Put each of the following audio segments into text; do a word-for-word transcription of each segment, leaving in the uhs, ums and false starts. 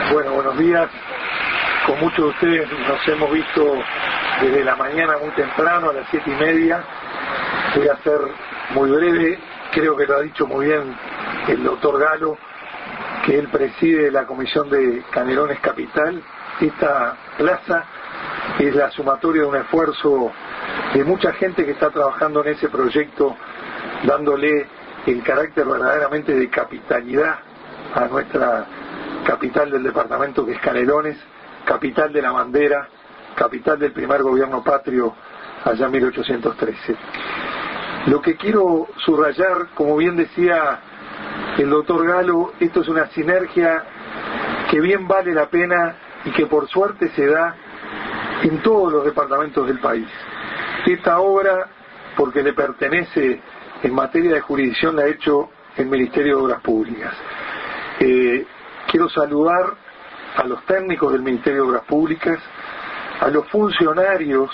Bueno, buenos días. Con muchos de ustedes nos hemos visto desde la mañana muy temprano, a las siete y media. Voy a ser muy breve. Creo que lo ha dicho muy bien el doctor Galo, que él preside la comisión de Canelones Capital. Esta plaza es la sumatoria de un esfuerzo de mucha gente que está trabajando en ese proyecto, dándole el carácter verdaderamente de capitalidad a nuestra capital del departamento, que es Canelones, capital de la bandera, capital del primer gobierno patrio allá en mil ochocientos trece. Lo que quiero subrayar, como bien decía el doctor Galo, esto es una sinergia que bien vale la pena y que por suerte se da en todos los departamentos del país. Esta obra, porque le pertenece en materia de jurisdicción, la ha hecho el Ministerio de Obras Públicas. Eh, quiero saludar a los técnicos del Ministerio de Obras Públicas, a los funcionarios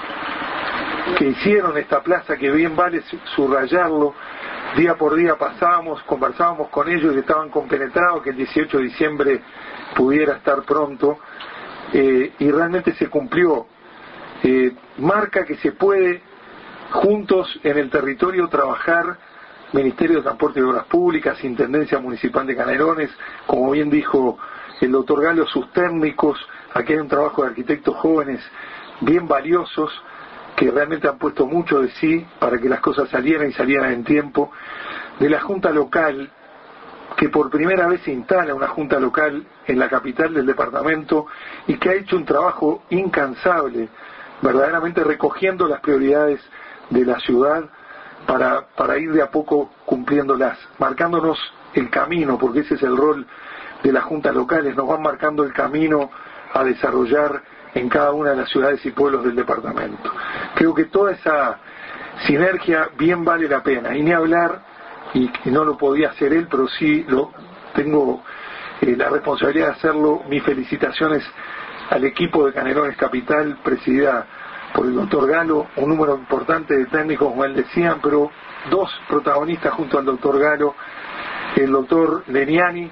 que hicieron esta plaza, que bien vale subrayarlo. Día por día pasábamos, conversábamos con ellos y estaban compenetrados que el dieciocho de diciembre pudiera estar pronto, eh, y realmente se cumplió. Eh, marca que se puede juntos en el territorio trabajar, Ministerio de Transporte y Obras Públicas, Intendencia Municipal de Canelones, como bien dijo el doctor Galo, sus técnicos. Aquí hay un trabajo de arquitectos jóvenes bien valiosos que realmente han puesto mucho de sí para que las cosas salieran y salieran en tiempo. De la Junta Local, que por primera vez se instala una Junta Local en la capital del departamento y que ha hecho un trabajo incansable, verdaderamente recogiendo las prioridades de la ciudad para, para ir de a poco cumpliéndolas, marcándonos el camino, porque ese es el rol de las juntas locales, nos van marcando el camino a desarrollar en cada una de las ciudades y pueblos del departamento. Creo que toda esa sinergia bien vale la pena, y ni hablar, y, y no lo podía hacer él, pero sí lo tengo eh, la responsabilidad de hacerlo. Mis felicitaciones al equipo de Canelones Capital, presidida por el doctor Galo, un número importante de técnicos, como él decían, pero dos protagonistas junto al doctor Galo, el doctor Leniani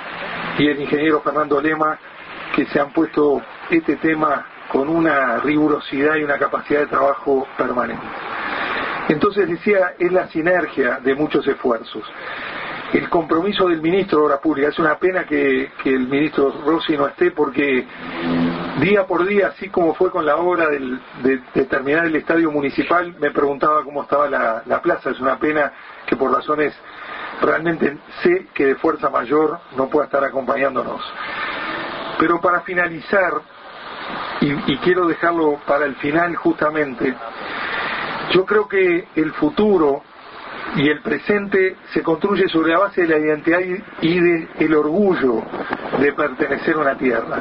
y el ingeniero Fernando Lema, que se han puesto este tema con una rigurosidad y una capacidad de trabajo permanente. Entonces decía, es la sinergia de muchos esfuerzos. El compromiso del ministro de Obras Públicas, es una pena que, que el ministro Rossi no esté, porque día por día, así como fue con la obra del, de, de terminar el estadio municipal, me preguntaba cómo estaba la, la plaza. Es una pena que por razones realmente sé que de fuerza mayor no pueda estar acompañándonos. Pero para finalizar, y, y quiero dejarlo para el final justamente, yo creo que el futuro y el presente se construye sobre la base de la identidad y de el orgullo de pertenecer a una tierra.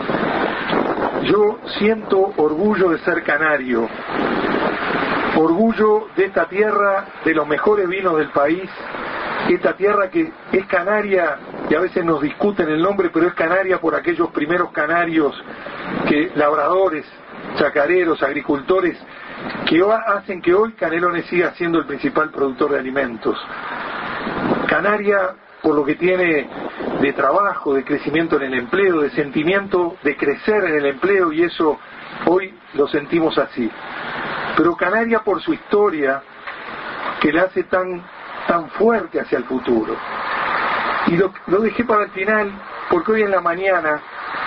Yo siento orgullo de ser canario, orgullo de esta tierra, de los mejores vinos del país, esta tierra que es canaria, y a veces nos discuten el nombre, pero es canaria por aquellos primeros canarios, que labradores, chacareros, agricultores, que hacen que hoy Canelones siga siendo el principal productor de alimentos. Canaria por lo que tiene de trabajo, de crecimiento en el empleo, de sentimiento de crecer en el empleo, y eso hoy lo sentimos así. Pero Canaria por su historia, que la hace tan, tan fuerte hacia el futuro. Y lo, lo dejé para el final, porque hoy en la mañana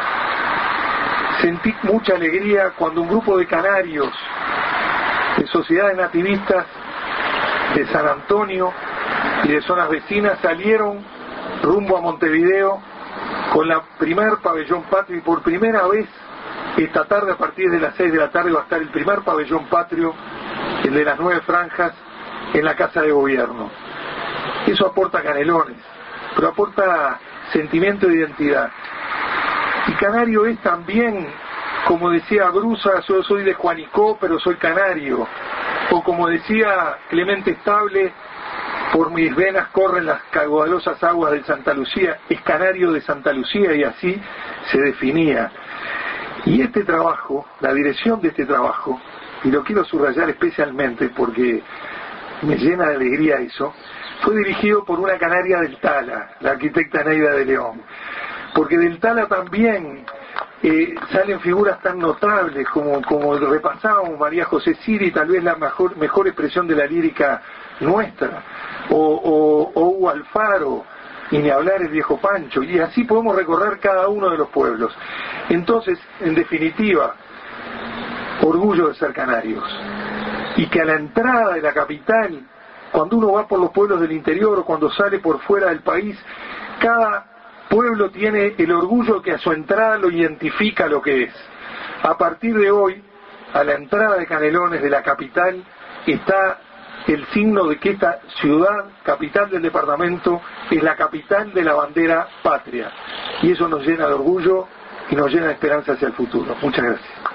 sentí mucha alegría cuando un grupo de canarios, de sociedades nativistas de San Antonio y de zonas vecinas, salieron rumbo a Montevideo con la primer pabellón patrio, y por primera vez esta tarde, a partir de las seis de la tarde, va a estar el primer pabellón patrio, el de las nueve franjas, en la Casa de Gobierno. Eso aporta Canelones, pero aporta sentimiento de identidad. Y canario es también, como decía Brusa, yo soy de Juanicó, pero soy canario. O como decía Clemente Estable, por mis venas corren las caudalosas aguas de Santa Lucía, es canario de Santa Lucía, y así se definía. Y este trabajo, la dirección de este trabajo, y lo quiero subrayar especialmente porque me llena de alegría eso, fue dirigido por una canaria del Tala, la arquitecta Neida de León. porque del Tala también eh, salen figuras tan notables como, como repasábamos, María José Siri, tal vez la mejor, mejor expresión de la lírica nuestra, o, o, o Hugo Alfaro, y ni hablar el viejo Pancho, y así podemos recorrer cada uno de los pueblos. Entonces, en definitiva, orgullo de ser canarios, y que a la entrada de la capital, cuando uno va por los pueblos del interior o cuando sale por fuera del país, cada pueblo tiene el orgullo que a su entrada lo identifica lo que es. A partir de hoy, a la entrada de Canelones, de la capital, está el signo de que esta ciudad, capital del departamento, es la capital de la bandera patria. Y eso nos llena de orgullo y nos llena de esperanza hacia el futuro. Muchas gracias.